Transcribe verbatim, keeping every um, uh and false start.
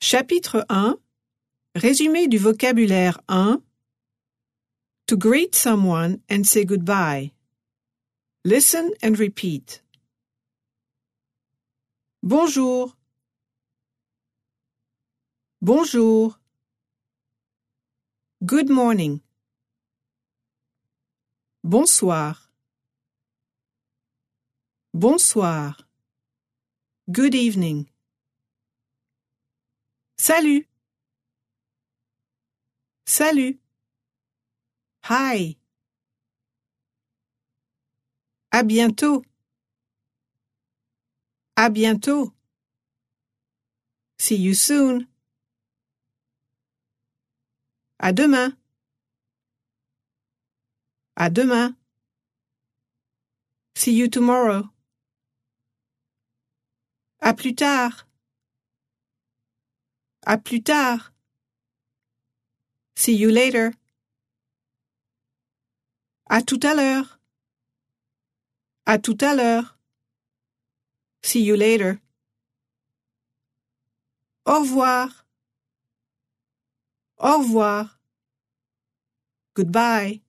Chapitre un. Résumé du vocabulaire un. To greet someone and say goodbye. Listen and repeat. Bonjour. Bonjour. Good morning. Bonsoir. Bonsoir. Good evening. Salut. Salut. Hi. À bientôt. À bientôt. See you soon. À demain. À demain. See you tomorrow. À plus tard. À plus tard. See you later. À tout à l'heure. À tout à l'heure. See you later. Au revoir. Au revoir. Goodbye.